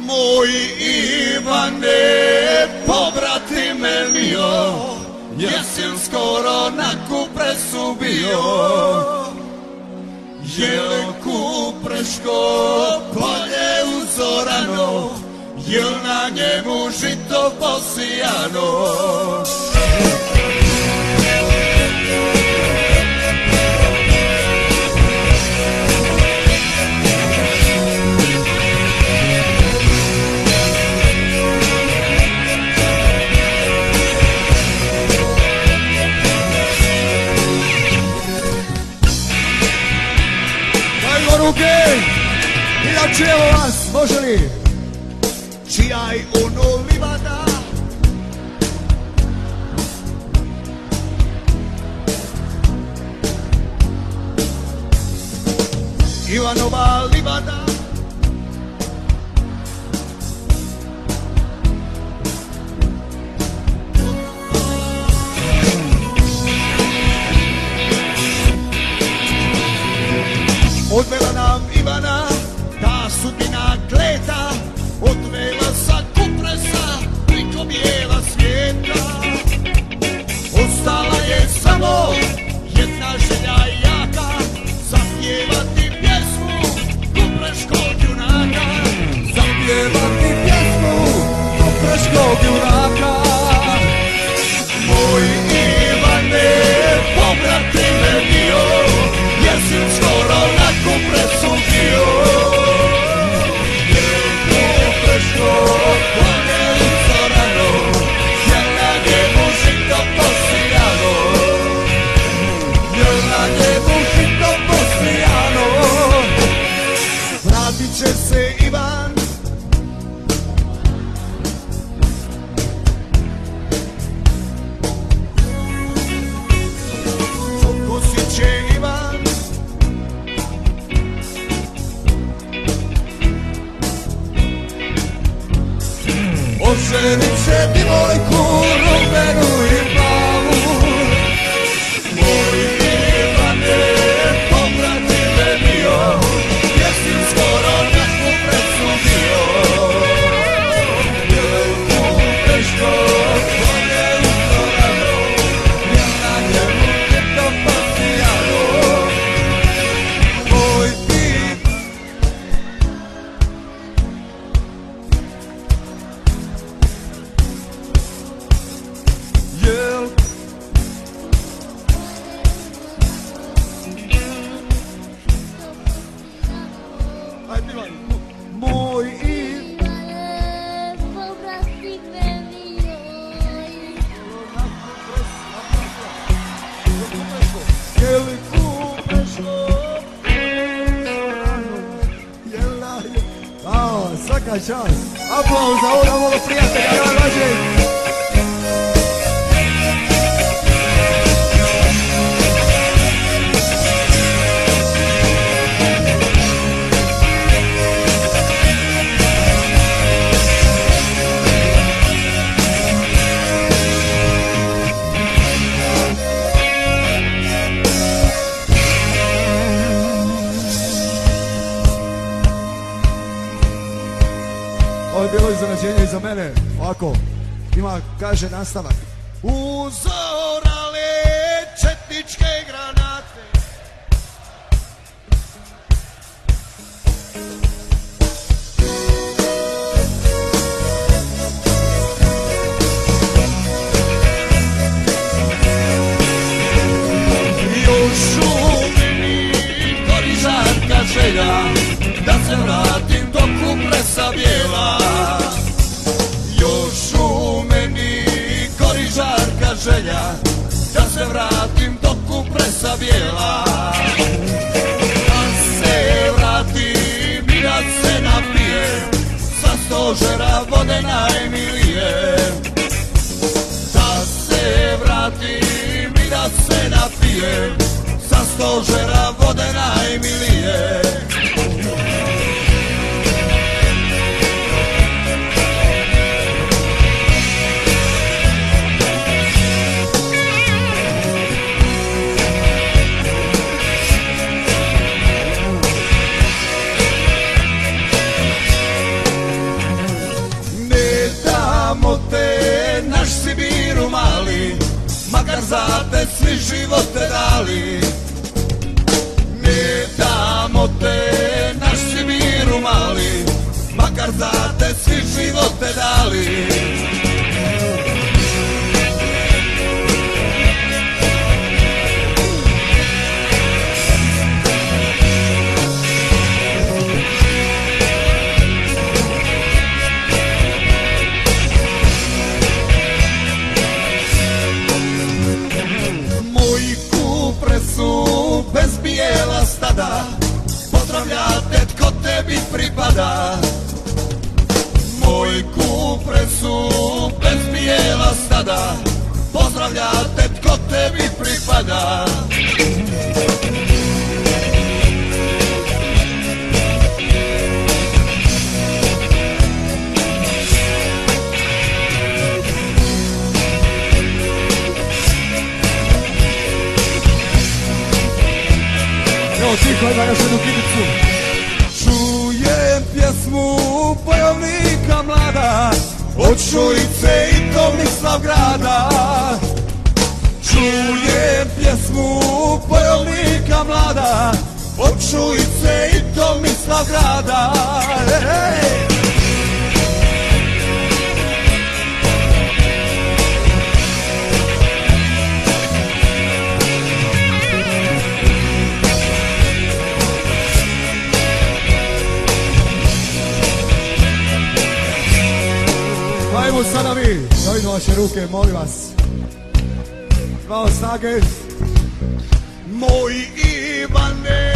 Moj Ivane, pobratime mio, jesen skoro na Kupresu bio. Jel Kupreško polje uzorano, jel na njemu žito posijano? Ruke i da čujemo vas, može li? Čijaj ono livada, Ivanova livada, odvela nam Ivana, ta sudbina kleta, odvela sa Kupresa priko bijela svijeta. Ostala je samo jedna želja jaka, zapjevati pjesmu kupreškog junaka, zapjevati pjesmu kupreškog junaka. Moj Ivane, pobratime mio, jesi skoro na Kupresu bio. Jel Kupreško polje uzorano, jel na njemu žito posijano? Jel na njemu žito posijano? Vratit će se Ivan, okusit će Ivan, oženit će divojku rumenu i plavu. Moj Ivane, pobratime mio, jesi skoro na Kupresu bio. Jel Kupreško polje uzorano, jel na njemu žito posijano? Moj Jel ajde Ivan, moj Ivane, pobratime mio, jel Kupreško, svaka čast. Aplauz za ovoga mojeg prijatelja, Ivan Vađe. Ovo je bilo iznenađenje i za mene. Ovako, ima, kaže nastavak. Uzorale četničke granate, još u meni gori žarka želja da se vratim do Kupresa bijela. Još u meni gori žarka želja da se vratim do Kupresa bijela. Da se vratim i da se napijem sa stožera vode najmilije. Da se vratim i da se napijem sa stožera vode najmilije. te svi živote dali, ne damo te naš Sibiru mali, makar za te svi živote dali. Su bez bijela stada, pozdravljate tko tebi pripada. Moj kupre su bez bijela stada, pozdravljate tko tebi pripada. Tiho, ima još jednu kibicu. Čujem pjesmu bojovnika mlada, od Šujice i Tomislavgrada. Čujem pjesmu bojovnika mlada, od Šujice i Tomislavgrada. Ajmo sada vi, da vidimo vaše ruke, molim vas. Malo snage. Moj Ivane,